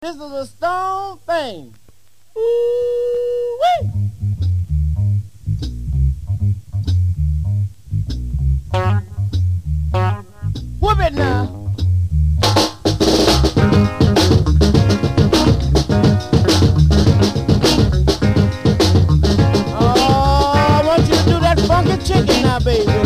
This is a stone thing. Ooh-wee. Whoop it now. Oh, I want you to do that funky chicken now, baby.